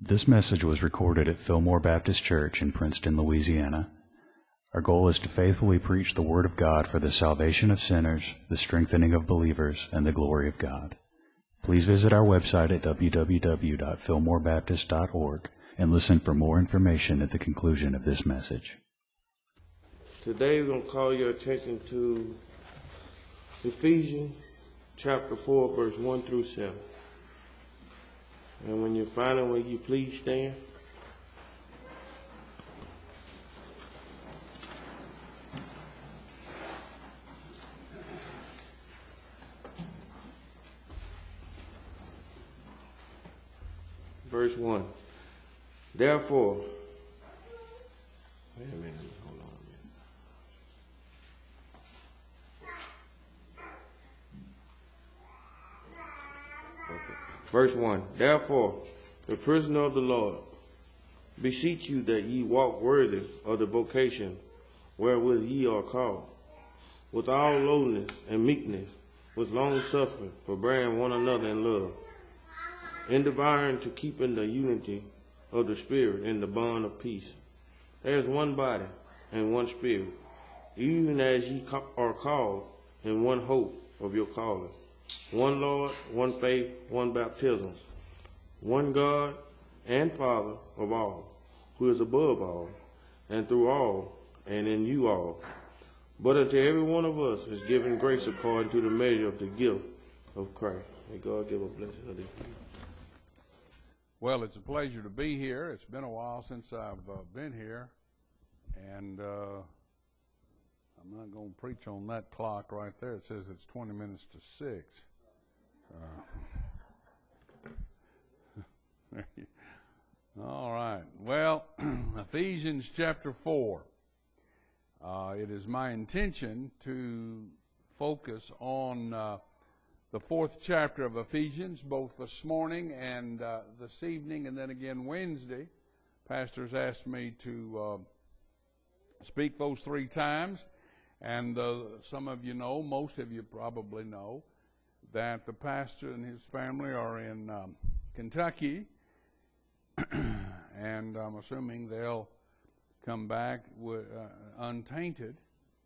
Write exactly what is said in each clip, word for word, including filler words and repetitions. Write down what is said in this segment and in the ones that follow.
This message was recorded at Fillmore Baptist Church in Princeton, Louisiana. Our goal is to faithfully preach the Word of God for the salvation of sinners, the strengthening of believers, and the glory of God. Please visit our website at w w w dot fillmore baptist dot org and listen for more information at the conclusion of this message. Today we're going to call your attention to Ephesians chapter four, verse one through seven. And when you find it, will you please stand? Verse one. Therefore, wait a minute, hold on a minute. Okay. Verse one. Therefore, the prisoner of the Lord, beseech you that ye walk worthy of the vocation wherewith ye are called, with all lowliness and meekness, with long suffering, forbearing one another in love, endeavoring to keep in the unity of the Spirit in the bond of peace. There is one body and one Spirit, even as ye are called in one hope of your calling. One Lord, one faith, one baptism, one God and Father of all, who is above all, and through all, and in you all. But unto every one of us is given grace according to the measure of the gift of Christ. May God give a blessing of this. Well, it's a pleasure to be here. It's been a while since I've uh, been here, and uh, I'm not going to preach on that clock right there. It says it's twenty minutes to six. Uh, all right. Well, Ephesians chapter four. Uh, it is my intention to focus on uh, the fourth chapter of Ephesians, both this morning and uh, this evening, and then again Wednesday. Pastors asked me to uh, speak those three times, and uh, some of you know, most of you probably know, that the pastor and his family are in um, Kentucky, and I'm assuming they'll come back with, uh, untainted.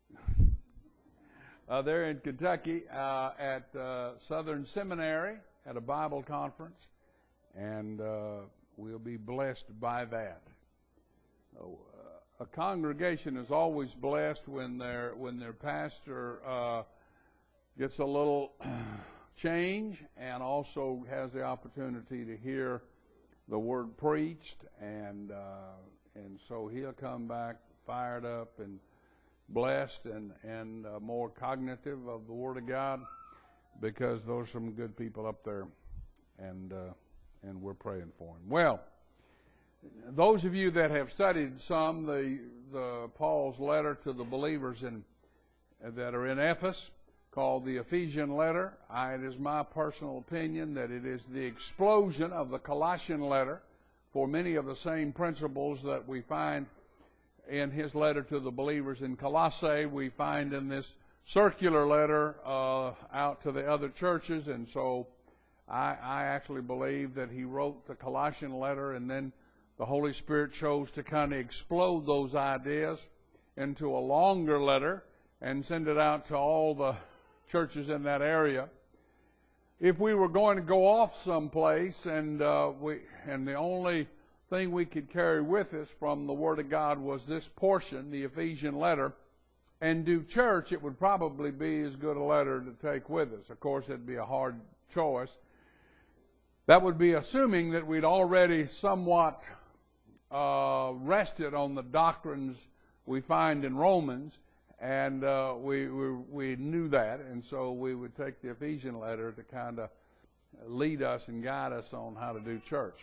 Uh, they're in Kentucky uh, at uh, Southern Seminary at a Bible conference, and uh, we'll be blessed by that. Uh, a congregation is always blessed when their when their pastor uh, gets a little change and also has the opportunity to hear the word preached, and uh, and so he'll come back fired up and blessed and, and uh, more cognitive of the Word of God, because those are some good people up there, and uh, and we're praying for them. Well, those of you that have studied some the the Paul's letter to the believers in that are in Ephesus, called the Ephesian letter, I, it is my personal opinion that it is the explosion of the Colossian letter, for many of the same principles that we find in his letter to the believers in Colossae, we find in this circular letter uh, out to the other churches. And so I, I actually believe that he wrote the Colossian letter, and then the Holy Spirit chose to kind of explode those ideas into a longer letter and send it out to all the churches in that area. If we were going to go off someplace and uh, we and the only thing we could carry with us from the Word of God was this portion, the Ephesian letter, and do church, it would probably be as good a letter to take with us. Of course, it'd be a hard choice. That would be assuming that we'd already somewhat uh, rested on the doctrines we find in Romans, and uh, we, we we knew that, and so we would take the Ephesian letter to kind of lead us and guide us on how to do church.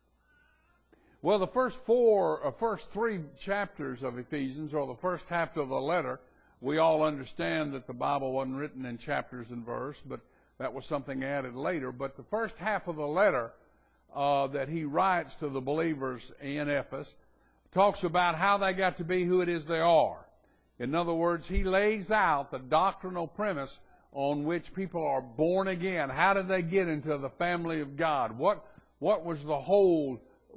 Well, the first four, or first three chapters of Ephesians, or the first half of the letter, we all understand that the Bible wasn't written in chapters and verse, but that was something added later. But the first half of the letter uh, that he writes to the believers in Ephesus talks about how they got to be who it is they are. In other words, he lays out the doctrinal premise on which people are born again. How did they get into the family of God? What what was the whole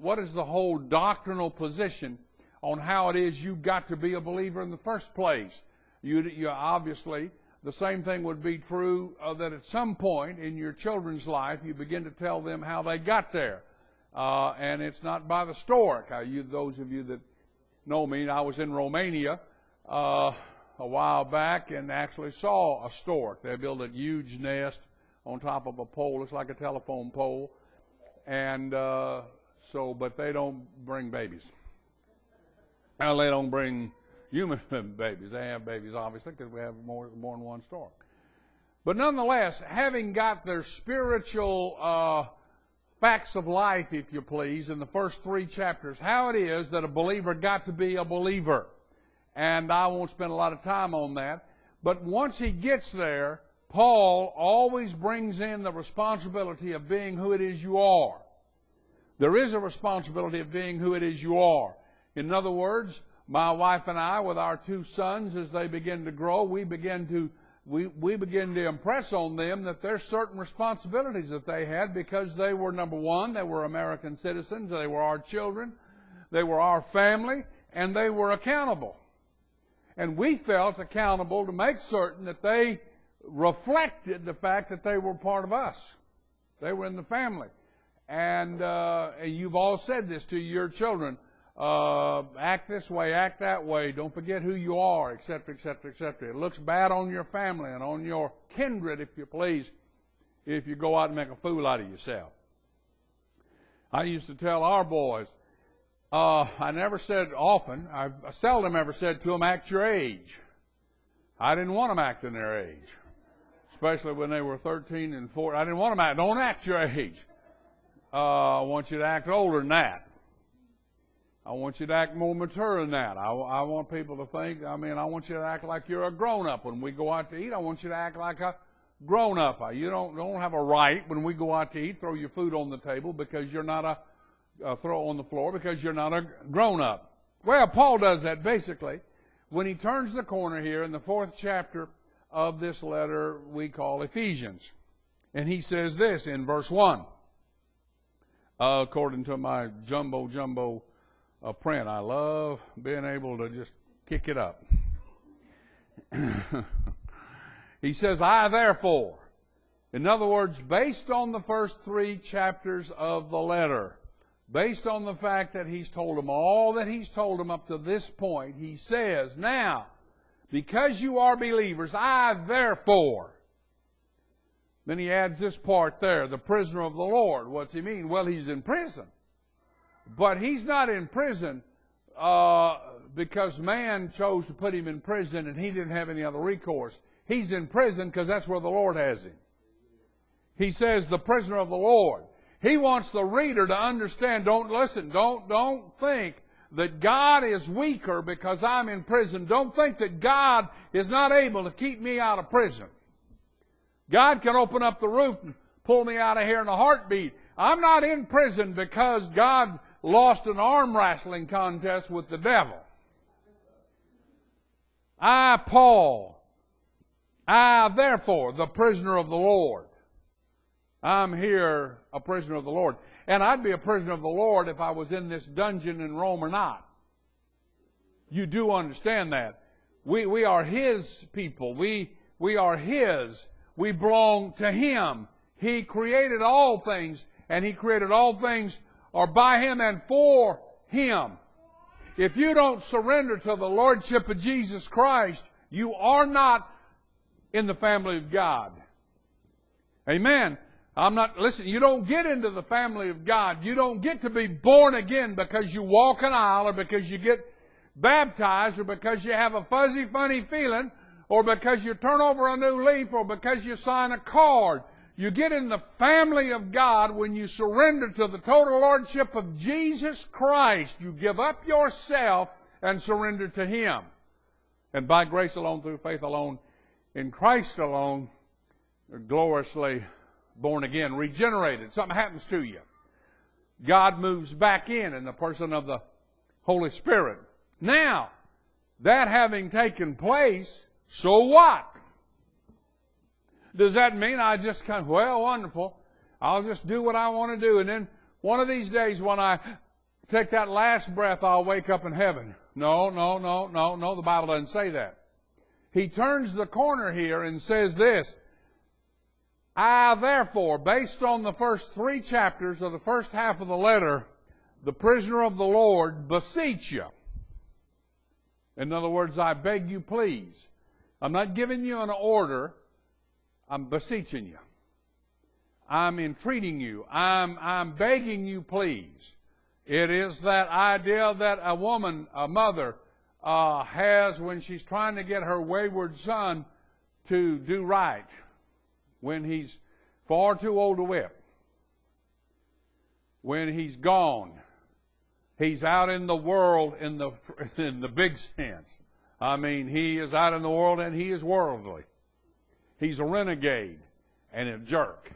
what is the whole doctrinal position on how it is you got to be a believer in the first place. You, you obviously, the same thing would be true uh, that at some point in your children's life you begin to tell them how they got there. Uh, and it's not by the stork. Uh, you, those of you that know me, I was in Romania uh, a while back and actually saw a stork. They built a huge nest on top of a pole. Looks like a telephone pole. And uh, so, but they don't bring babies. Well, they don't bring human babies. They have babies, obviously, because we have more, more than one stork. But nonetheless, having got their spiritual uh, facts of life, if you please, in the first three chapters, how it is that a believer got to be a believer. And I won't spend a lot of time on that. But once he gets there, Paul always brings in the responsibility of being who it is you are. There is a responsibility of being who it is you are. In other words, my wife and I, with our two sons, as they begin to grow, we begin to we, we begin to impress on them that there's certain responsibilities that they had because they were, number one, they were American citizens, they were our children, they were our family, and they were accountable. And we felt accountable to make certain that they reflected the fact that they were part of us. They were in the family. And, uh, and you've all said this to your children. Uh, act this way, act that way, don't forget who you are, et cetera, et cetera, et cetera. It looks bad on your family and on your kindred, if you please, if you go out and make a fool out of yourself. I used to tell our boys, uh, I never said often, I seldom ever said to them, act your age. I didn't want them acting their age, especially when they were thirteen and fourteen. I didn't want them act, don't act your age. Uh, I want you to act older than that. I want you to act more mature than that. I, I want people to think, I mean, I want you to act like you're a grown-up. When we go out to eat, I want you to act like a grown-up. You don't, don't have a right when we go out to eat, throw your food on the table because you're not a, uh, throw on the floor because you're not a grown-up. Well, Paul does that basically when he turns the corner here in the fourth chapter of this letter we call Ephesians. And he says this in verse one, uh, according to my jumbo, jumbo, a print. I love being able to just kick it up. He says, I therefore, in other words, based on the first three chapters of the letter, based on the fact that he's told them all that he's told them up to this point, he says, now, because you are believers, I therefore, then he adds this part there, the prisoner of the Lord. What's he mean? Well, he's in prison. But he's not in prison uh, because man chose to put him in prison and he didn't have any other recourse. He's in prison because that's where the Lord has him. He says the prisoner of the Lord. He wants the reader to understand, don't listen, don't, don't think that God is weaker because I'm in prison. Don't think that God is not able to keep me out of prison. God can open up the roof and pull me out of here in a heartbeat. I'm not in prison because God lost an arm wrestling contest with the devil. I, Paul, I, therefore, the prisoner of the Lord. I'm here a prisoner of the Lord. And I'd be a prisoner of the Lord if I was in this dungeon in Rome or not. You do understand that. We, we are His people. We, we are His. We belong to Him. He created all things, and He created all things are by Him and for Him. If you don't surrender to the Lordship of Jesus Christ, you are not in the family of God. Amen. I'm not, listen, you don't get into the family of God. You don't get to be born again because you walk an aisle or because you get baptized or because you have a fuzzy, funny feeling or because you turn over a new leaf or because you sign a card. You get in the family of God when you surrender to the total lordship of Jesus Christ. You give up yourself and surrender to Him. And by grace alone, through faith alone, in Christ alone, you're gloriously born again, regenerated. Something happens to you. God moves back in in the person of the Holy Spirit. Now, that having taken place, so what? Does that mean I just kind of, well, wonderful, I'll just do what I want to do, and then one of these days when I take that last breath, I'll wake up in heaven. No, no, no, no, no, the Bible doesn't say that. He turns the corner here and says this, I therefore, based on the first three chapters of the first half of the letter, the prisoner of the Lord, beseech you. In other words, I beg you, please. I'm not giving you an order. I'm beseeching you. I'm entreating you. I'm, I'm begging you, please. It is that idea that a woman, a mother, uh, has when she's trying to get her wayward son to do right when he's far too old to whip, when he's gone. He's out in the world in the in the big sense. I mean, he is out in the world and he is worldly. He's a renegade and a jerk.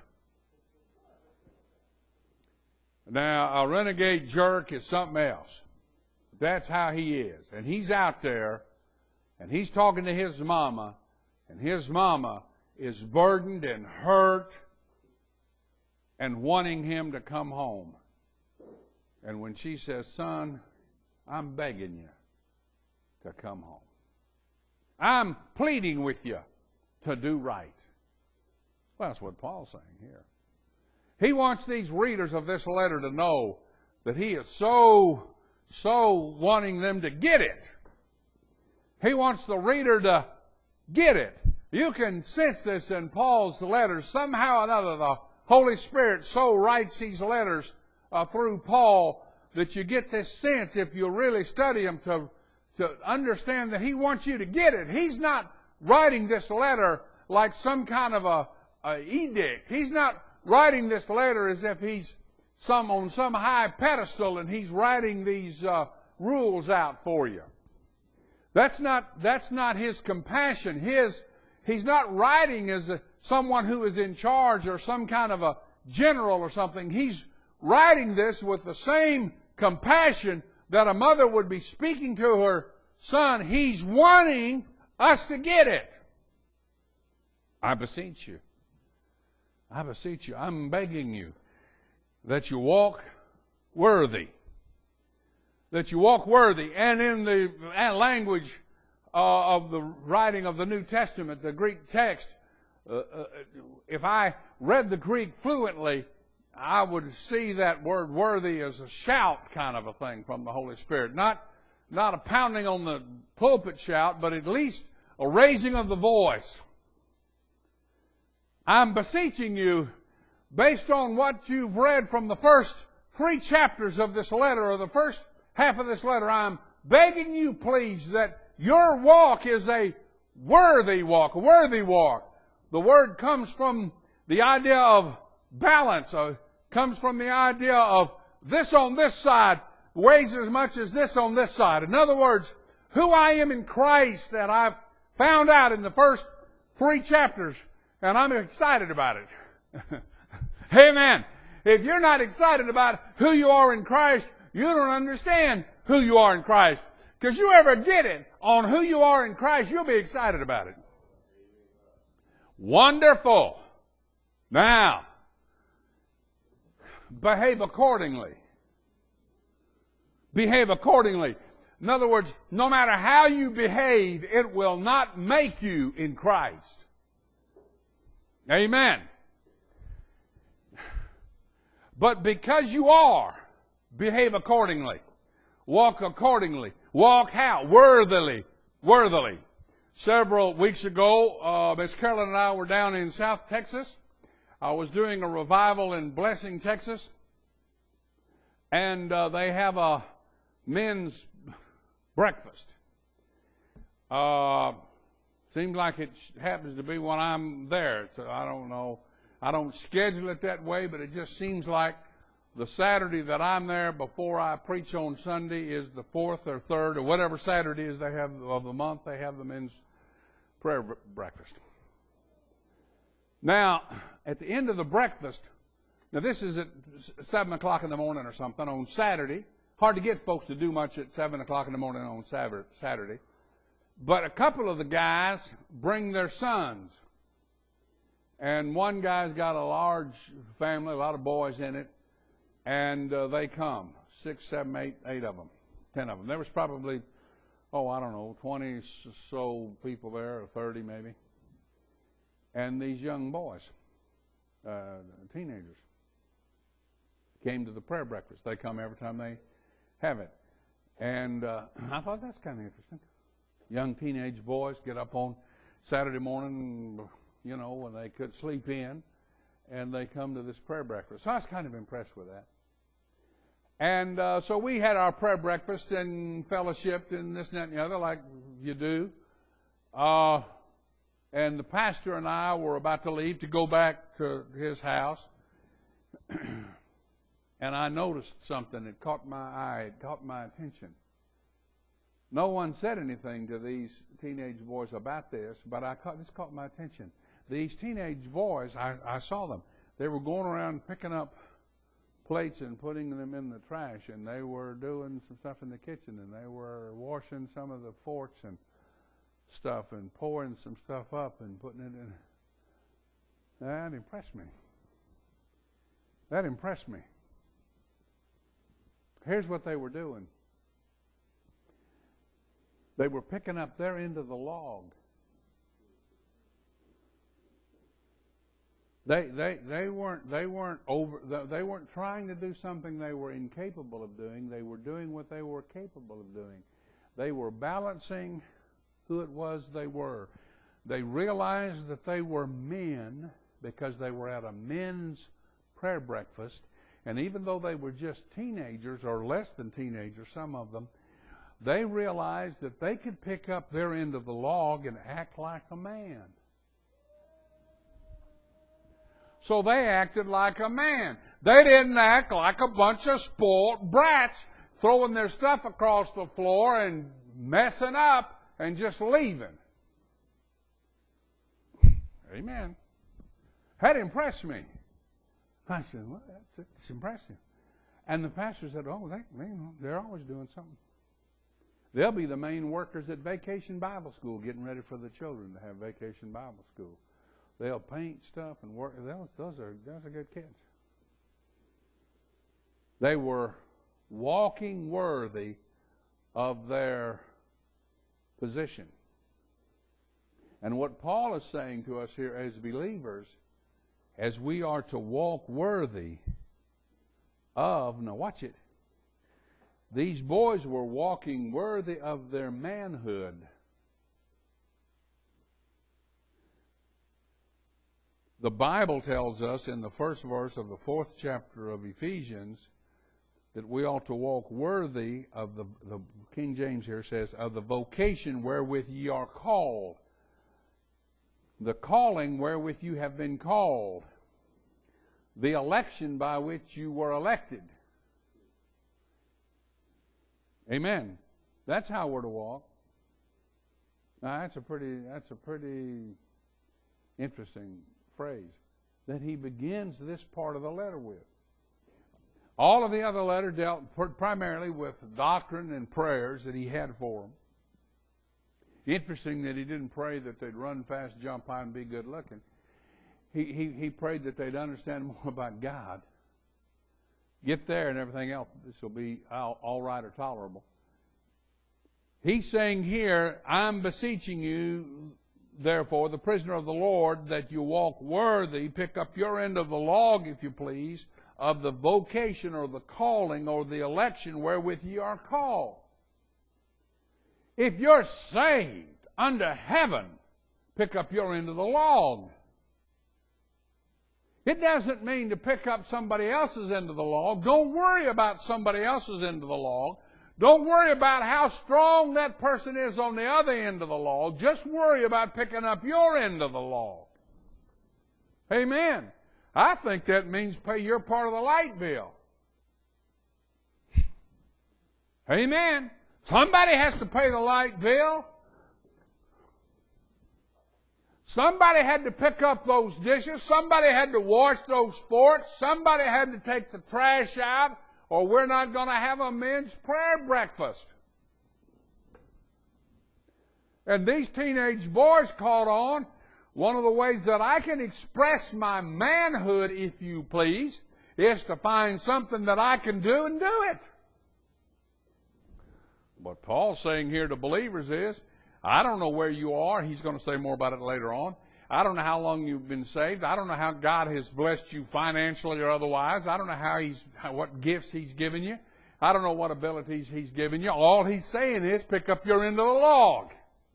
Now, a renegade jerk is something else. That's how he is. And he's out there, and he's talking to his mama, and his mama is burdened and hurt and wanting him to come home. And when she says, son, I'm begging you to come home. I'm pleading with you to do right. Well, that's what Paul's saying here. He wants these readers of this letter to know that he is so, so wanting them to get it. He wants the reader to get it. You can sense this in Paul's letters. Somehow or another, the Holy Spirit so writes these letters uh, through Paul that you get this sense, if you really study them, to, to understand that he wants you to get it. He's not writing this letter like some kind of a, a edict. He's not writing this letter as if he's some on some high pedestal and he's writing these uh, rules out for you. That's not that's not his compassion. His he's not writing as a, someone who is in charge or some kind of a general or something. He's writing this with the same compassion that a mother would be speaking to her son. He's wanting us to get it. I beseech you. I beseech you, I'm begging you that you walk worthy. That you walk worthy. And in the language uh, of the writing of the New Testament, the Greek text, uh, uh, if I read the Greek fluently, I would see that word worthy as a shout kind of a thing from the Holy Spirit. Not, not a pounding on the pulpit shout, but at least a raising of the voice. I'm beseeching you, based on what you've read from the first three chapters of this letter, or the first half of this letter, I'm begging you, please, that your walk is a worthy walk, a worthy walk. The word comes from the idea of balance, uh, comes from the idea of this on this side weighs as much as this on this side. In other words, who I am in Christ that I've found out in the first three chapters, and I'm excited about it. Amen. If you're not excited about who you are in Christ, you don't understand who you are in Christ. Because you ever get it on who you are in Christ, you'll be excited about it. Wonderful. Now, behave accordingly. Behave accordingly. In other words, no matter how you behave, it will not make you in Christ. Amen. But because you are, behave accordingly. Walk accordingly. Walk how? Worthily. Worthily. Several weeks ago, uh, Miss Carolyn and I were down in South Texas. I was doing a revival in Blessing, Texas. And uh, they have a men's breakfast. Uh, seems like it happens to be when I'm there. So I don't know. I don't schedule it that way, but it just seems like the Saturday that I'm there before I preach on Sunday is the fourth or third or whatever Saturday is they have of the month. They have the men's prayer breakfast. Now, at the end of the breakfast, now this is at seven o'clock in the morning or something on Saturday. Hard to get folks to do much at seven o'clock in the morning on Saturday. But a couple of the guys bring their sons. And one guy's got a large family, a lot of boys in it, and uh, they come. six, seven, eight, eight of them, ten of them. There was probably, oh, I don't know, twenty so people there, or thirty maybe. And these young boys, uh, teenagers, came to the prayer breakfast. They come every time they have it. And uh, I thought that's kind of interesting. Young teenage boys get up on Saturday morning, you know, when they could sleep in, and they come to this prayer breakfast. So I was kind of impressed with that. And uh, so we had our prayer breakfast and fellowshiped and this and that and the other, like you do. Uh, and the pastor and I were about to leave to go back to his house. And I noticed something that caught my eye, it caught my attention. No one said anything to these teenage boys about this, but I caught, this caught my attention. These teenage boys, I, I saw them. They were going around picking up plates and putting them in the trash, and they were doing some stuff in the kitchen, and they were washing some of the forks and stuff and pouring some stuff up and putting it in. That impressed me. That impressed me. Here's what they were doing. They were picking up their end of the log. They they they weren't they weren't over they weren't trying to do something they were incapable of doing. They were doing what they were capable of doing. They were balancing who it was they were. They realized that they were men because they were at a men's prayer breakfast. And even though they were just teenagers, or less than teenagers, some of them, they realized that they could pick up their end of the log and act like a man. So they acted like a man. They didn't act like a bunch of spoiled brats throwing their stuff across the floor and messing up and just leaving. Amen. That impressed me. I said, well, that's, that's impressive. And the pastor said, oh, they, you know, they're always doing something. They'll be the main workers at Vacation Bible School, getting ready for the children to have Vacation Bible School. They'll paint stuff and work. Those, those are those are good kids. They were walking worthy of their position. And what Paul is saying to us here as believers, as we are to walk worthy of, now watch it, these boys were walking worthy of their manhood. The Bible tells us in the first verse of the fourth chapter of Ephesians that we ought to walk worthy of the, the King James here says, of the vocation wherewith ye are called. The calling wherewith you have been called. The election by which you were elected. Amen. That's how we're to walk. Now that's a pretty that's a pretty interesting phrase that he begins this part of the letter with. All of the other letter dealt primarily with doctrine and prayers that he had for them. Interesting that he didn't pray that they'd run fast, jump high, and be good looking. He, he, he prayed that they'd understand more about God. Get there and everything else, this will be all, all right or tolerable. He's saying here, I'm beseeching you, therefore, the prisoner of the Lord, that you walk worthy, pick up your end of the log, if you please, of the vocation or the calling or the election wherewith ye are called. If you're saved under heaven, pick up your end of the log. It doesn't mean to pick up somebody else's end of the log. Don't worry about somebody else's end of the log. Don't worry about how strong that person is on the other end of the log. Just worry about picking up your end of the log. Amen. I think that means pay your part of the light bill. Amen. Somebody has to pay the light bill. Somebody had to pick up those dishes. Somebody had to wash those forks. Somebody had to take the trash out, or we're not going to have a men's prayer breakfast. And these teenage boys caught on. One of the ways that I can express my manhood, if you please, is to find something that I can do and do it. What Paul's saying here to believers is, I don't know where you are. He's going to say more about it later on. I don't know how long you've been saved. I don't know how God has blessed you financially or otherwise. I don't know how he's, how, what gifts he's given you. I don't know what abilities he's given you. All he's saying is pick up your end of the log.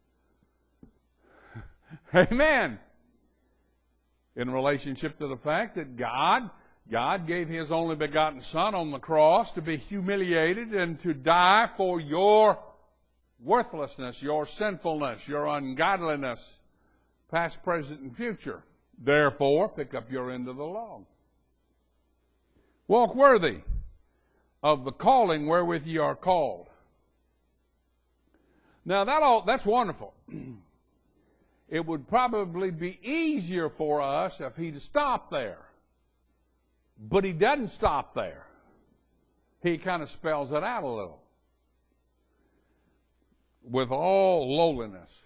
Amen. In relationship to the fact that God, God gave his only begotten Son on the cross to be humiliated and to die for your worthlessness, your sinfulness, your ungodliness, past, present, and future. Therefore, pick up your end of the log. Walk worthy of the calling wherewith ye are called. Now, that all, that's wonderful. It would probably be easier for us if he'd stopped there. But he doesn't stop there. He kind of spells it out a little. With all lowliness.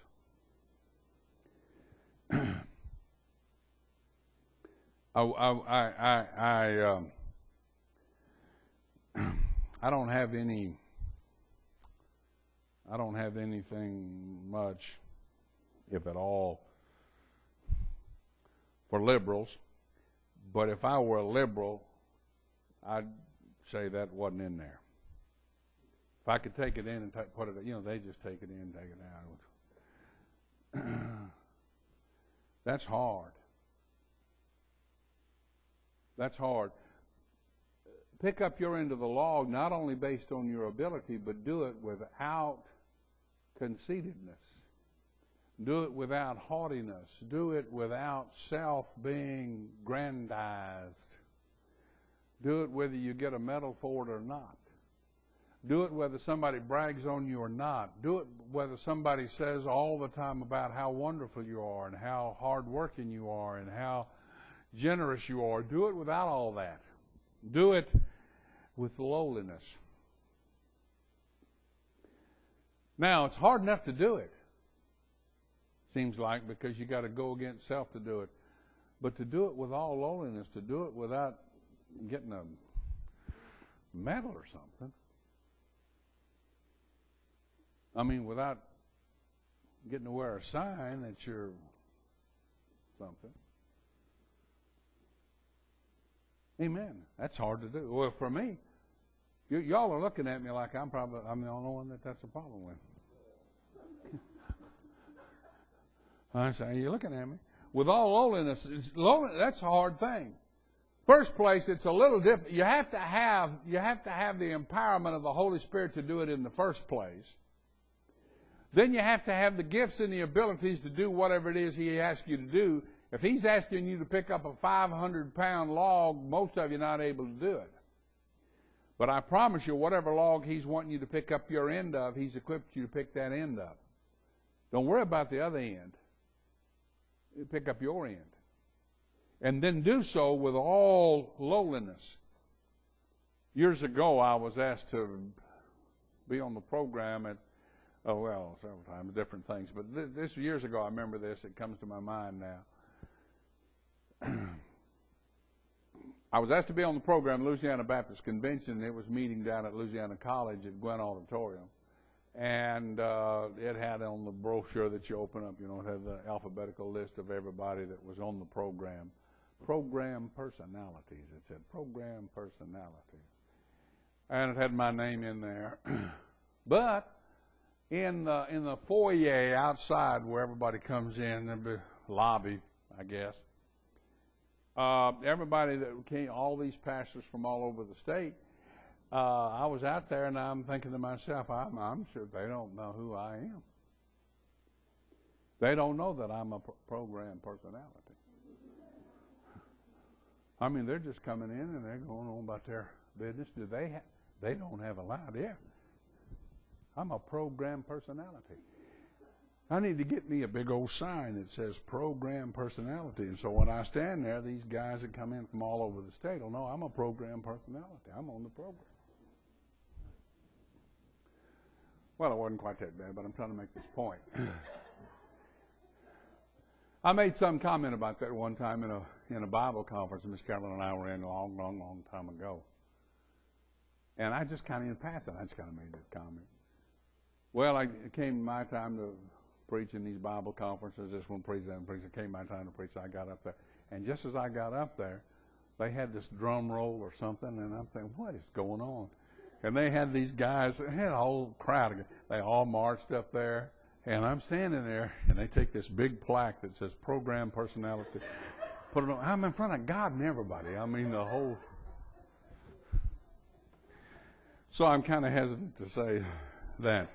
I, I, I, I, um, I don't have any, I don't have anything much, if at all, for liberals. But if I were a liberal, I'd say that wasn't in there. If I could take it in and t- put it, you know, they just take it in, take it out. That's hard. That's hard. Pick up your end of the log, not only based on your ability, but do it without conceitedness. Do it without haughtiness. Do it without self being grandized. Do it whether you get a medal for it or not. Do it whether somebody brags on you or not. Do it whether somebody says all the time about how wonderful you are and how hardworking you are and how generous you are. Do it without all that. Do it with lowliness. Now, it's hard enough to do it, seems like, because you got to go against self to do it. But to do it with all lowliness, to do it without getting a medal or something, I mean, without getting to wear a sign that you're something. Amen. That's hard to do. Well, for me, y- y'all are looking at me like I'm probably I'm the only one that that's a problem with. I say, you're looking at me. With all lowliness, it's low, that's a hard thing. First place, it's a little different. You have to have you have to have the empowerment of the Holy Spirit to do it in the first place. Then you have to have the gifts and the abilities to do whatever it is he asks you to do. If he's asking you to pick up a five hundred pound log, most of you are not able to do it. But I promise you, whatever log he's wanting you to pick up your end of, he's equipped you to pick that end up. Don't worry about the other end. Pick up your end. And then do so with all lowliness. Years ago, I was asked to be on the program at Oh, well, several times, different things. But th- this years ago, I remember this. It comes to my mind now. I was asked to be on the program, Louisiana Baptist Convention. It was meeting down at Louisiana College at Gwen Auditorium. And uh, it had on the brochure that you open up, you know, it had the alphabetical list of everybody that was on the program. Program personalities. It said program personalities. And it had my name in there. But In the, in the foyer outside where everybody comes in, the lobby, I guess, uh, everybody that came, all these pastors from all over the state, uh, I was out there and I'm thinking to myself, I'm, I'm sure they don't know who I am. They don't know that I'm a pro- program personality. I mean, they're just coming in and they're going on about their business. Do they? Ha- they don't have a idea. I'm a program personality. I need to get me a big old sign that says program personality. And so when I stand there, these guys that come in from all over the state will know I'm a program personality. I'm on the program. Well, it wasn't quite that bad, but I'm trying to make this point. I made some comment about that one time in a in a Bible conference Miss Carolyn and I were in a long, long, long time ago. And I just kind of, in passing, I just kind of made that comment. Well, I, it came my time to preach in these Bible conferences. This one preached, that one preached. It came my time to preach. I got up there. And just as I got up there, they had this drum roll or something, and I'm thinking, what is going on? And they had these guys, they had a whole crowd of, they all marched up there, and I'm standing there, and they take this big plaque that says program personality, put it on. I'm in front of God and everybody. I mean, the whole. So I'm kind of hesitant to say that.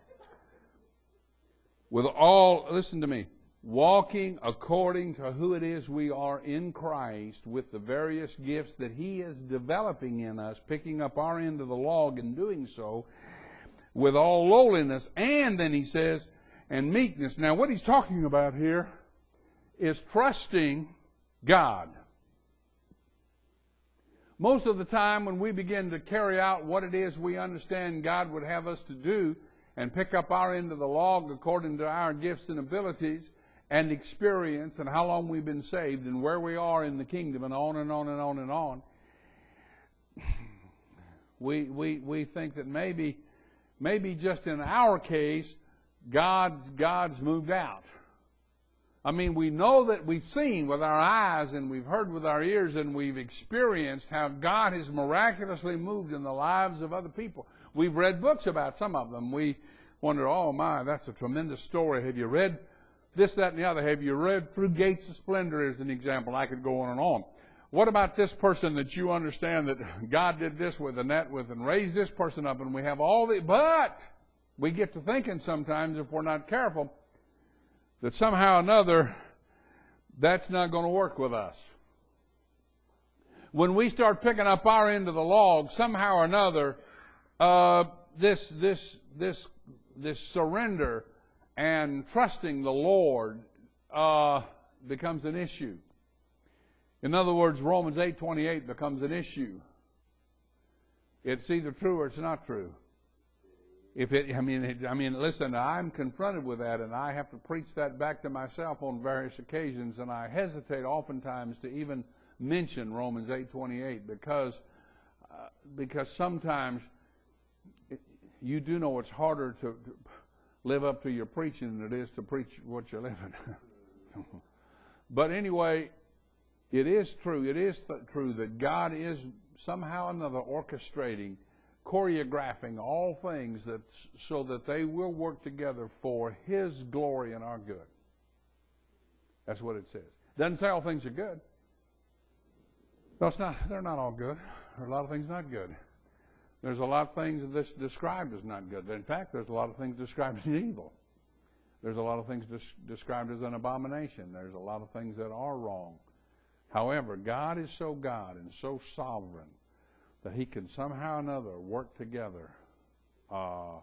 With all, listen to me, walking according to who it is we are in Christ, with the various gifts that He is developing in us, picking up our end of the log and doing so, with all lowliness, and then he says, and meekness. Now what he's talking about here is trusting God. Most of the time when we begin to carry out what it is we understand God would have us to do, and pick up our end of the log according to our gifts and abilities and experience and how long we've been saved and where we are in the kingdom and on and on and on and on, we we we think that maybe maybe just in our case God's God's moved out. I mean, we know that we've seen with our eyes and we've heard with our ears and we've experienced how God has miraculously moved in the lives of other people. We've read books about some of them. We wonder, oh my, that's a tremendous story. Have you read this, that, and the other? Have you read Through Gates of Splendor as an example? I could go on and on. What about this person that you understand that God did this with and that with and raised this person up, and we have all the, but we get to thinking sometimes, if we're not careful, that somehow or another that's not going to work with us. When we start picking up our end of the log, somehow or another, uh, this this this this surrender and trusting the Lord uh, becomes an issue. In other words, Romans eight twenty-eight becomes an issue. It's either true or it's not true. If it, I mean, it, I mean, listen, I'm confronted with that, and I have to preach that back to myself on various occasions, and I hesitate oftentimes to even mention Romans eight twenty-eight because uh, because sometimes it, you do know it's harder to, to live up to your preaching than it is to preach what you're living. But anyway, it is true. It is th- true that God is somehow or another orchestrating, choreographing all things that so that they will work together for His glory and our good. That's what it says. Doesn't say all things are good. No, it's not. They're not all good. There are a lot of things not good. There's a lot of things that's described as not good. In fact, there's a lot of things described as evil. There's a lot of things des- described as an abomination. There's a lot of things that are wrong. However, God is so God and so sovereign that He can somehow or another work together, uh,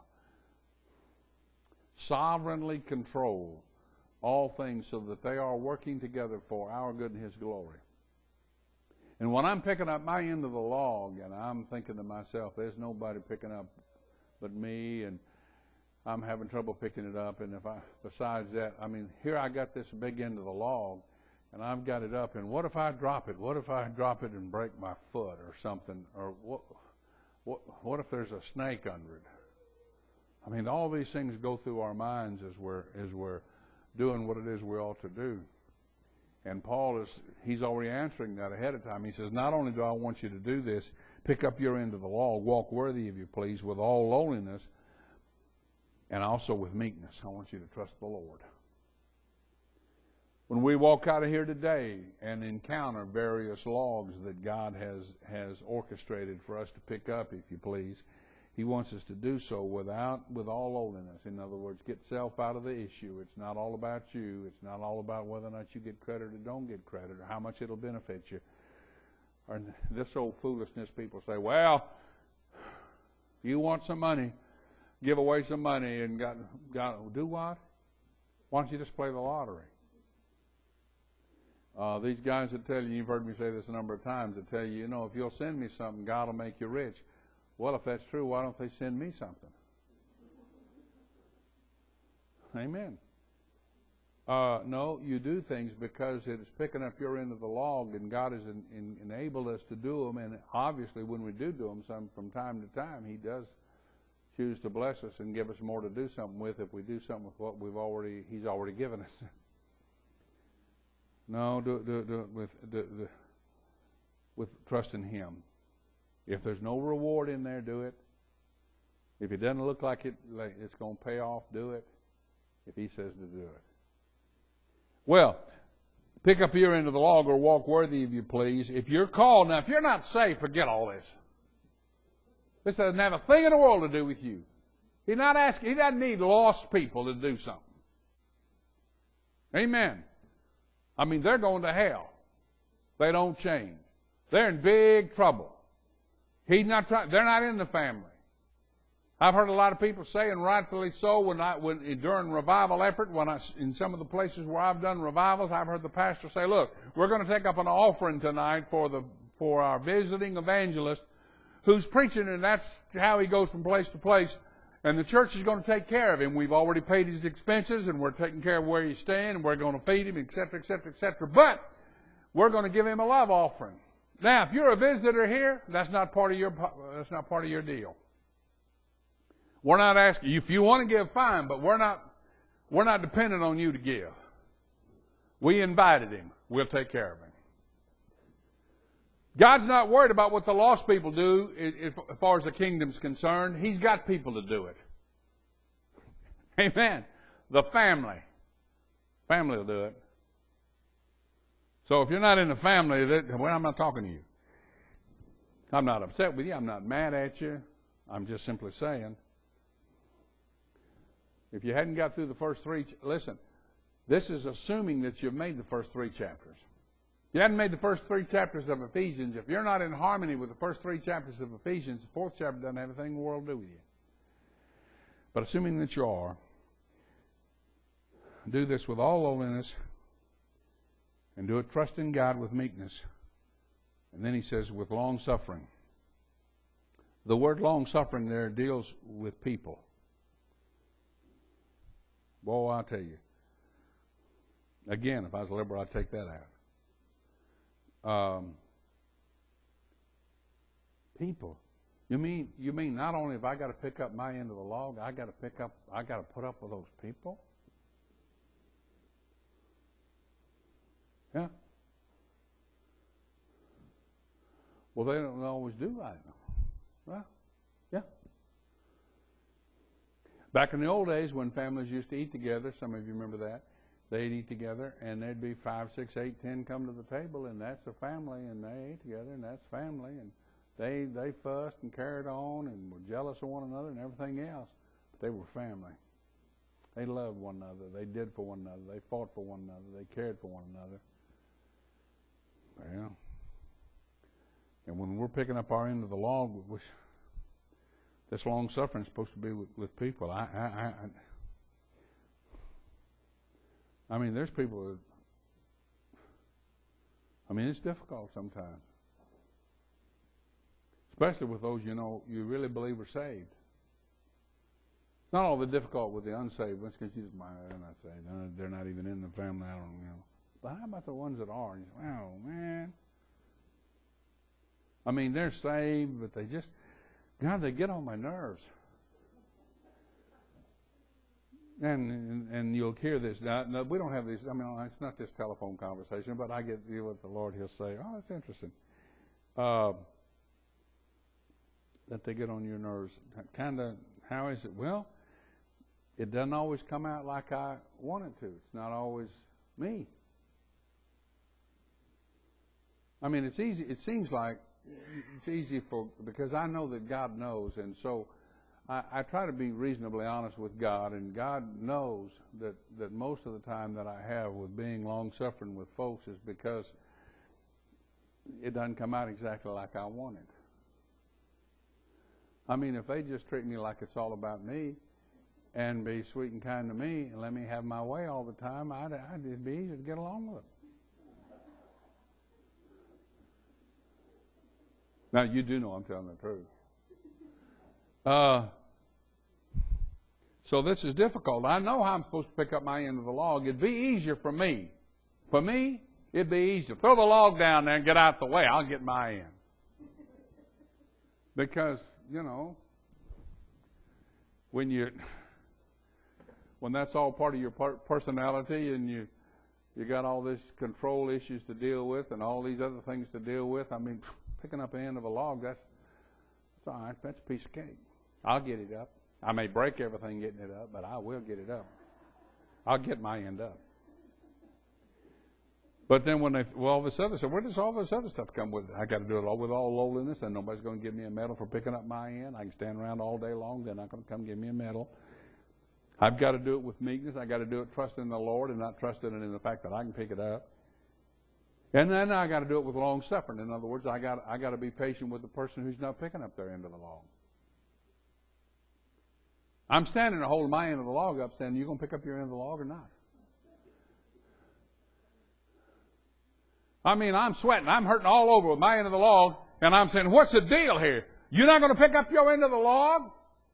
sovereignly control all things so that they are working together for our good and His glory. And when I'm picking up my end of the log and I'm thinking to myself, there's nobody picking up but me, and I'm having trouble picking it up, and if I, besides that, I mean, here I got this big end of the log, and I've got it up, and what if I drop it? What if I drop it and break my foot or something? Or what, what, what if there's a snake under it? I mean, all these things go through our minds as we're, as we're doing what it is we ought to do. And Paul is, he's already answering that ahead of time. He says, not only do I want you to do this, pick up your end of the law, walk worthy of you, please, with all lowliness, and also with meekness. I want you to trust the Lord. When we walk out of here today and encounter various logs that God has, has orchestrated for us to pick up, if you please, He wants us to do so without, with all lowliness. In other words, get self out of the issue. It's not all about you. It's not all about whether or not you get credit or don't get credit or how much it'll benefit you. Or this old foolishness, people say, well, if you want some money, give away some money and got, got do what? Why don't you just play the lottery? Uh, these guys that tell you, you've heard me say this a number of times, that tell you, you know, if you'll send me something, God will make you rich. Well, if that's true, why don't they send me something? Amen. Uh, no, you do things because it is picking up your end of the log, and God has in, in, enabled us to do them. And obviously, when we do do them, some from time to time, He does choose to bless us and give us more to do something with if we do something with what we've already He's already given us. No, do, do, do it with do, do, with trust in Him. If there's no reward in there, do it. If it doesn't look like it like it's going to pay off, do it. If He says to do it. Well, pick up your end of the log or walk worthy of you, please. If you're called, now if you're not saved, forget all this. This doesn't have a thing in the world to do with you. He's not asking, He doesn't need lost people to do something. Amen. I mean, they're going to hell. They don't change. They're in big trouble. He's not trying, they're not in the family. I've heard a lot of people say, and rightfully so, when I when during revival effort, when I in some of the places where I've done revivals, I've heard the pastor say, "Look, we're going to take up an offering tonight for the for our visiting evangelist who's preaching, and that's how he goes from place to place. And the church is going to take care of him. We've already paid his expenses, and we're taking care of where he's staying, and we're going to feed him, et cetera, et cetera, et cetera. But we're going to give him a love offering." Now, if you're a visitor here, that's not part of your that's not part of your deal. We're not asking you if you want to give, fine, but we're not we're not dependent on you to give. We invited him. We'll take care of him. God's not worried about what the lost people do as far as the kingdom's concerned. He's got people to do it. Amen. The family. Family will do it. So if you're not in the family, well, I'm not talking to you. I'm not upset with you. I'm not mad at you. I'm just simply saying, if you hadn't got through the first three, listen, this is assuming that you've made the first three chapters. If you hadn't made the first three chapters of Ephesians, if you're not in harmony with the first three chapters of Ephesians, the fourth chapter doesn't have anything in the world to do with you. But assuming that you are, do this with all lowliness, and do it trusting God with meekness. And then he says, with long suffering. The word long suffering there deals with people. Boy, I'll tell you. Again, if I was a liberal, I'd take that out. Um, people. You mean you mean not only have I got to pick up my end of the log, I got to pick up, I got to put up with those people? Yeah. Well, they don't always do right. Well, yeah. Back in the old days when families used to eat together, some of you remember that, they'd eat together and there'd be five, six, eight, ten come to the table, and that's a family, and they ate together, and that's family, and they they fussed and carried on and were jealous of one another and everything else. But they were family. They loved one another. They did for one another. They fought for one another. They cared for one another. Well, and when we're picking up our end of the log, which this long suffering is supposed to be with, with people. I, I, I, I mean, there's people that, I mean, it's difficult sometimes. Especially with those, you know, you really believe are saved. It's not all the difficult with the unsaved ones, because you just, they're not saved. They're not, they're not even in the family. I don't, you know. But how about the ones that are? You say, oh, man. I mean, they're saved, but they just, God, they get on my nerves. And and, and you'll hear this. Now, no, we don't have these, I mean, it's not this telephone conversation, but I get deal with the Lord. He'll say, oh, that's interesting. Uh, that they get on your nerves. Kind of, how is it? Well, it doesn't always come out like I want it to. It's not always me. I mean, it's easy. It seems like it's easy for, because I know that God knows, and so I, I try to be reasonably honest with God, and God knows that, that most of the time that I have with being long-suffering with folks is because it doesn't come out exactly like I want it. I mean, if they just treat me like it's all about me and be sweet and kind to me and let me have my way all the time, I'd, I'd, it'd be easier to get along with them. Now, you do know I'm telling the truth. Uh, so this is difficult. I know how I'm supposed to pick up my end of the log. It'd be easier for me. For me, it'd be easier. Throw the log down there and get out the way. I'll get my end. Because, you know, when you when that's all part of your per- personality, and you you got all these control issues to deal with and all these other things to deal with, I mean, picking up the end of a log, that's, that's all right. That's a piece of cake. I'll get it up. I may break everything getting it up, but I will get it up. I'll get my end up. But then when they, well, all this other stuff, where does all this other stuff come with it? I got to do it all with all lowliness, and nobody's going to give me a medal for picking up my end. I can stand around all day long. They're not going to come give me a medal. I've got to do it with meekness. I've got to do it trusting in the Lord and not trusting in the fact that I can pick it up. And then I got to do it with long suffering. In other words, I got I got to be patient with the person who's not picking up their end of the log. I'm standing there holding my end of the log up, saying, "You going to pick up your end of the log or not?" I mean, I'm sweating. I'm hurting all over with my end of the log, and I'm saying, "What's the deal here? You're not going to pick up your end of the log?"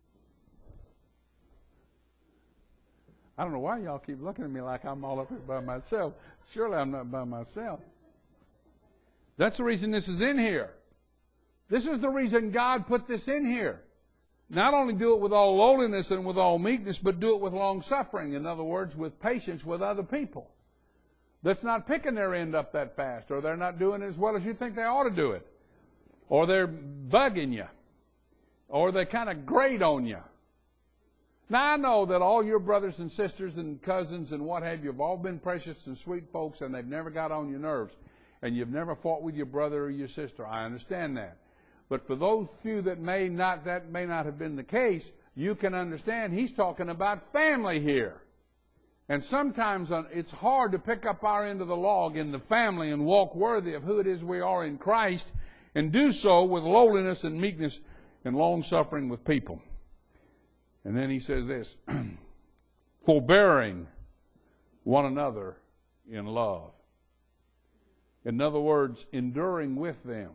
I don't know why y'all keep looking at me like I'm all up here by myself. Surely I'm not by myself. That's the reason this is in here. This is the reason God put this in here. Not only do it with all lowliness and with all meekness, but do it with long suffering. In other words, with patience with other people. That's not picking their end up that fast, or they're not doing it as well as you think they ought to do it. Or they're bugging you. Or they kind of grate on you. Now, I know that all your brothers and sisters and cousins and what have you have all been precious and sweet folks, and they've never got on your nerves. And you've never fought with your brother or your sister. I understand that. But for those few that may not, that may not have been the case, you can understand he's talking about family here. And sometimes it's hard to pick up our end of the log in the family and walk worthy of who it is we are in Christ, and do so with lowliness and meekness and long suffering with people. And then he says this, forbearing one another in love. In other words, enduring with them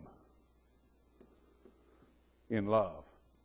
in love.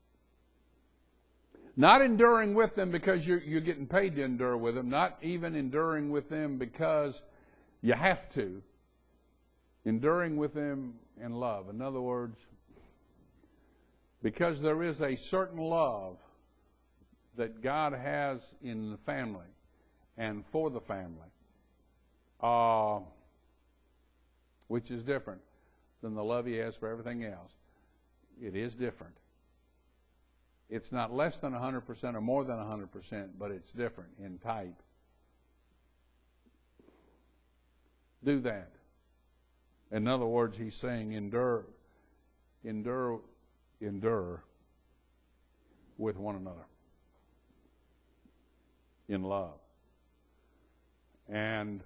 Not enduring with them because you're, you're getting paid to endure with them. Not even enduring with them because you have to. Enduring with them in love. In other words, because there is a certain love that God has in the family and for the family, uh, which is different than the love he has for everything else. It is different. It's not less than one hundred percent or more than one hundred percent, but it's different in type. Do that. In other words, he's saying endure, endure, endure with one another in love. And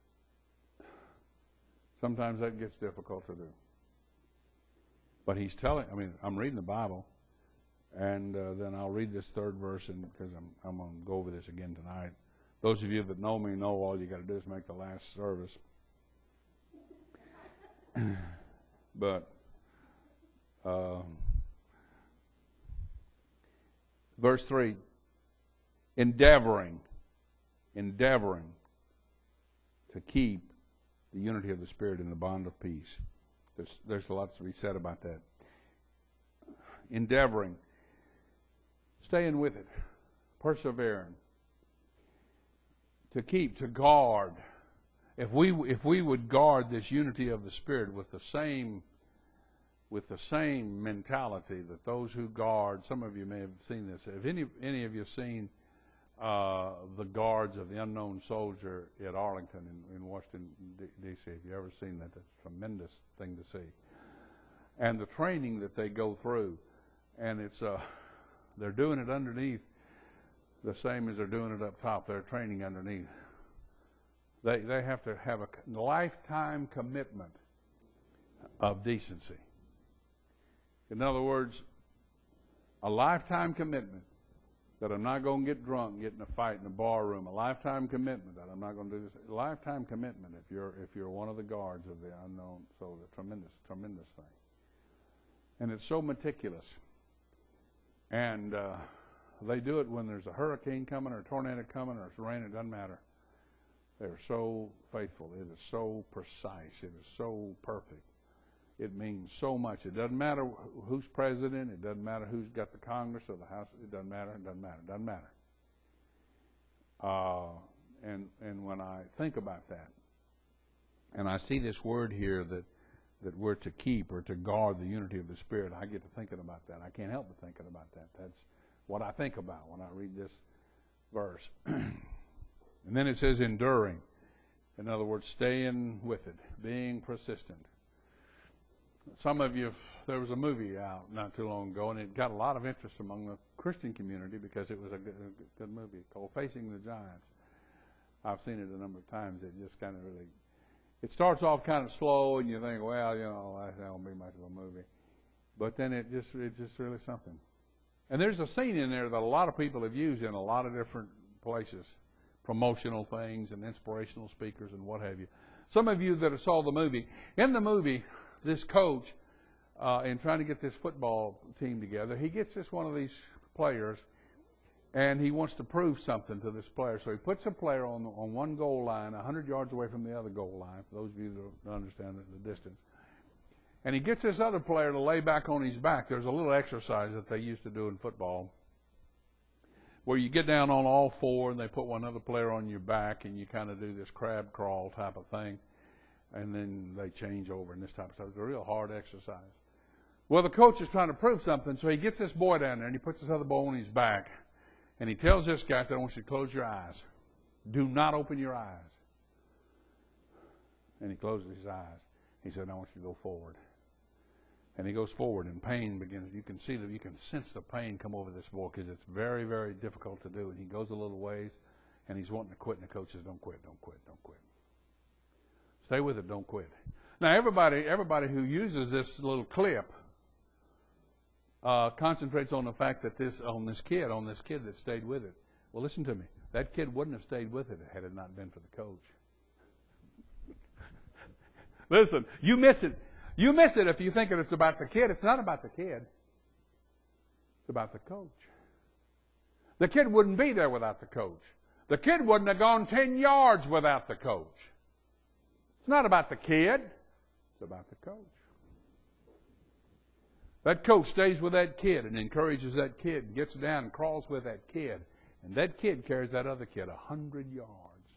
sometimes that gets difficult to do. But he's telling, I mean, I'm reading the Bible, and uh, then I'll read this third verse, and because I'm, I'm going to go over this again tonight. Those of you that know me know all you got to do is make the last service. But uh, verse three, endeavoring, endeavoring to keep the unity of the Spirit in the bond of peace. There's, there's a lot to be said about that. Endeavoring, staying with it, persevering, to keep, to guard. If we if we would guard this unity of the Spirit with the same with the same mentality that those who guard, some of you may have seen this. Have any any of you seen uh, the guards of the unknown soldier at Arlington in, in Washington, D C? Have you ever seen that? That's a tremendous thing to see. And the training that they go through, and it's uh, they're doing it underneath the same as they're doing it up top. They're training underneath. They they have to have a lifetime commitment of decency. In other words, a lifetime commitment that I'm not going to get drunk, get in a fight in a bar room. A lifetime commitment that I'm not going to do this. A lifetime commitment if you're if you're one of the guards of the unknown soldier. Tremendous, tremendous thing. And it's so meticulous. And uh, they do it when there's a hurricane coming or a tornado coming or it's raining. It doesn't matter. They're so faithful. It is so precise. It is so perfect. It means so much. It doesn't matter who's president. It doesn't matter who's got the Congress or the House. It doesn't matter. It doesn't matter. It doesn't matter. Uh, and and when I think about that, and I see this word here that that we're to keep or to guard the unity of the Spirit, I get to thinking about that. I can't help but thinking about that. That's what I think about when I read this verse. And then it says enduring. In other words, staying with it, being persistent. Some of you, there was a movie out not too long ago, and it got a lot of interest among the Christian community because it was a good, a good movie called Facing the Giants. I've seen it a number of times. It just kind of really, it starts off kind of slow, and you think, well, you know, that won't be much of a movie. But then it just, it's just really something. And there's a scene in there that a lot of people have used in a lot of different places, promotional things and inspirational speakers and what have you. Some of you that saw the movie, in the movie, this coach, uh, in trying to get this football team together, he gets this one of these players, and he wants to prove something to this player. So he puts a player on on one goal line, one hundred yards away from the other goal line, for those of you that don't understand the distance. And he gets this other player to lay back on his back. There's a little exercise that they used to do in football where you get down on all four, and they put one other player on your back, and you kind of do this crab crawl type of thing. And then they change over and this type of stuff. It's a real hard exercise. Well, the coach is trying to prove something, so he gets this boy down there, and he puts this other boy on his back. And he tells this guy, I said, I want you to close your eyes. Do not open your eyes. And he closes his eyes. He said, I want you to go forward. And he goes forward, and pain begins. You can see that, you can sense the pain come over this boy because it's very, very difficult to do. And he goes a little ways, and he's wanting to quit, and the coach says, don't quit, don't quit, don't quit. Stay with it, don't quit. Now, everybody everybody who uses this little clip uh, concentrates on the fact that this, on this kid, on this kid that stayed with it. Well, listen to me. That kid wouldn't have stayed with it had it not been for the coach. Listen, you miss it. You miss it if you think it's about the kid. It's not about the kid. It's about the coach. The kid wouldn't be there without the coach. The kid wouldn't have gone ten yards without the coach. It's not about the kid. It's about the coach. That coach stays with that kid and encourages that kid and gets down and crawls with that kid. And that kid carries that other kid a hundred yards.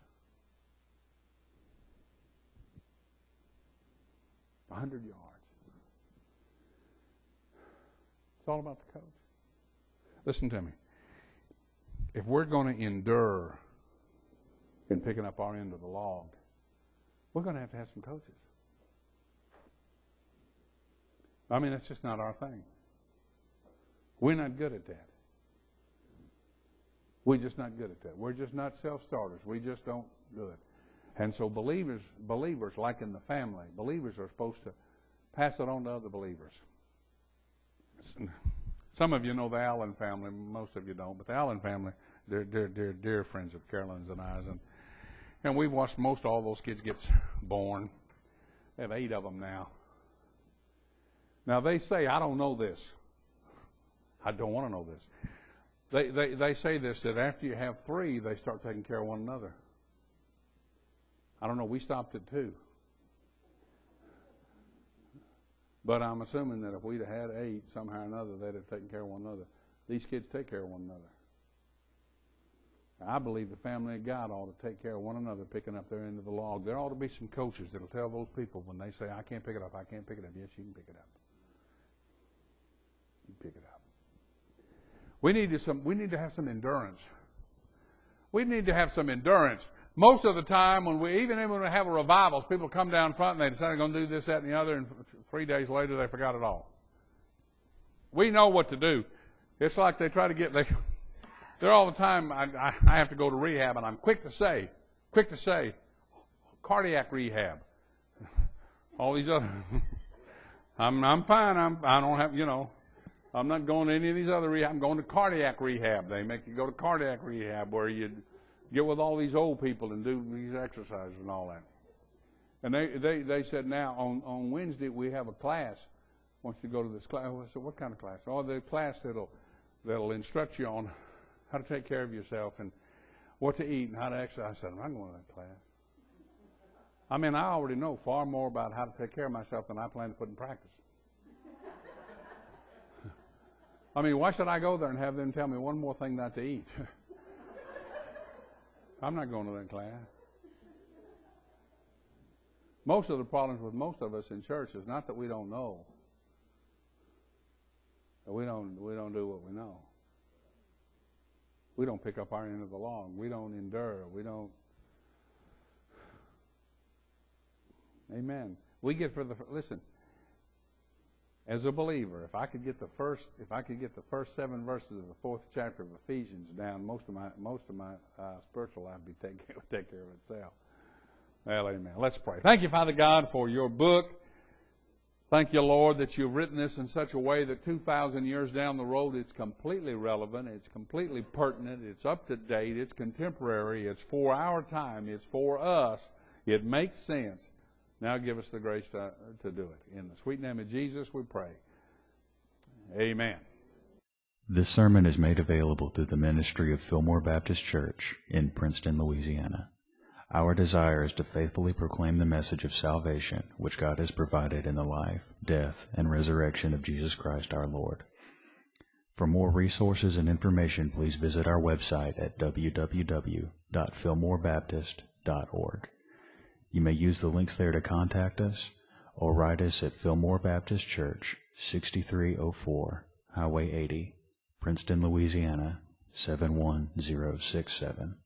A hundred yards. It's all about the coach. Listen to me. If we're going to endure in picking up our end of the log, we're going to have to have some coaches. I mean, that's just not our thing. We're not good at that. We're just not good at that. We're just not self-starters. We just don't do it. And so believers, believers, like in the family, believers are supposed to pass it on to other believers. Some of you know the Allen family. Most of you don't. But the Allen family, they're, they're, they're dear friends of Carolyn's and I's. And And we've watched most all those kids get born. They have eight of them now. Now they say, I don't know this. I don't want to know this. They, they, they say this, that after you have three, they start taking care of one another. I don't know, we stopped at two. But I'm assuming that if we'd have had eight, somehow or another, they'd have taken care of one another. These kids take care of one another. I believe the family of God ought to take care of one another, picking up their end of the log. There ought to be some coaches that will tell those people when they say, I can't pick it up, I can't pick it up. Yes, you can pick it up. You can pick it up. We need to some. We need to have some endurance. We need to have some endurance. Most of the time, when we even when we have a revivals, people come down front and they decide they're going to do this, that, and the other, and three days later they forgot it all. We know what to do. It's like they try to get they. They're all the time. I, I, I have to go to rehab, and I'm quick to say, quick to say, cardiac rehab. All these other. I'm I'm fine. I'm I don't have you know. I'm not going to any of these other rehab. I'm going to cardiac rehab. They make you go to cardiac rehab where you get with all these old people and do these exercises and all that. And they, they, they said now on, on Wednesday we have a class. I want you to go to this class. I said, what kind of class? Oh, the class that'll that'll instruct you on how to take care of yourself and what to eat and how to exercise. I said, I'm not going to that class. I mean, I already know far more about how to take care of myself than I plan to put in practice. I mean, why should I go there and have them tell me one more thing not to eat? I'm not going to that class. Most of the problems with most of us in church is not that we don't know, that we don't we don't do what we know. We don't pick up our end of the log. We don't endure. We don't. Amen. We get for the listen. As a believer, if I could get the first, if I could get the first seven verses of the fourth chapter of Ephesians down, most of my most of my uh, spiritual life would be take would take care of itself. Well, amen. Let's pray. Thank you, Father God, for your book. Thank you, Lord, that you've written this in such a way that two thousand years down the road, it's completely relevant, it's completely pertinent, it's up to date, it's contemporary, it's for our time, it's for us. It makes sense. Now give us the grace to, to do it. In the sweet name of Jesus, we pray. Amen. This sermon is made available through the ministry of Fillmore Baptist Church in Princeton, Louisiana. Our desire is to faithfully proclaim the message of salvation which God has provided in the life, death, and resurrection of Jesus Christ our Lord. For more resources and information, please visit our website at w w w dot fillmore baptist dot org. You may use the links there to contact us or write us at Fillmore Baptist Church, sixty-three oh four Highway eighty, Princeton, Louisiana, seven one zero six seven.